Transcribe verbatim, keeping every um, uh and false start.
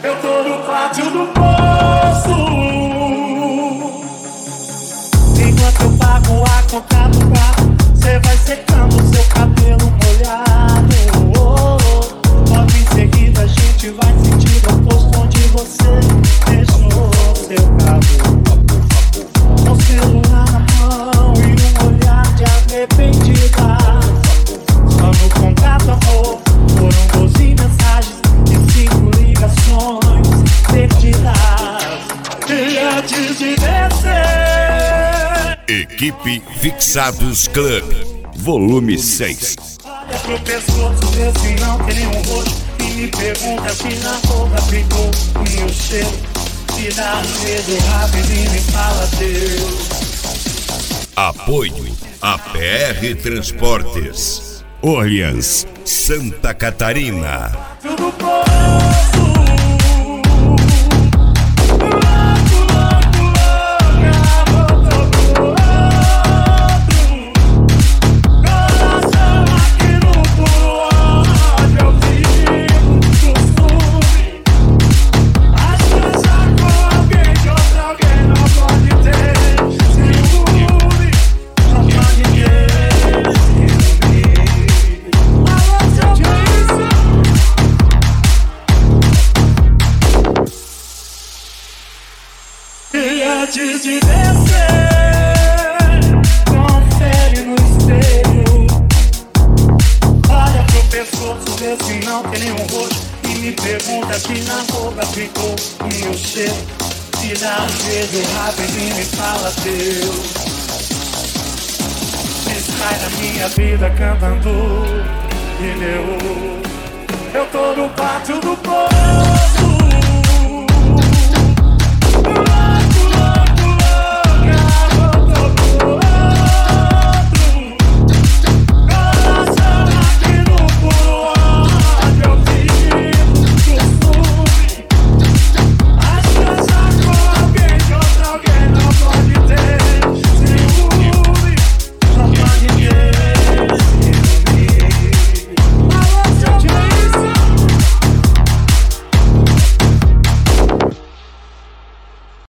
Eu tô no pátio do poço. Enquanto eu pago a conta do quarto, cê vai secando seu cabelo molhado. Oh, oh. Logo em seguida a gente vai sentir o posto onde você deixou seu carro. Com o celular na mão e um olhar de arrependida. Só no contato, amor, foram doze mensagens e cinco ligações perdidas. E antes de descer, Equipe Fixados Club, volume seis. olha pro pescoço, vê se não tem nenhum rosto. E me pergunta se na roupa ficou o meu cheiro. Se dá um beijo rápido e me fala Deus. Apoio a P R Transportes, Orleans, Santa Catarina. Tudo poço. Antes de descer, confere no espelho. Olha pro pescoço, vê se não tem nenhum rosto. E me pergunta se na roupa ficou o meu cheiro. Se dá um beijo rápido e me fala Deus. Sai da minha vida cantando pneu. Eu tô no pátio do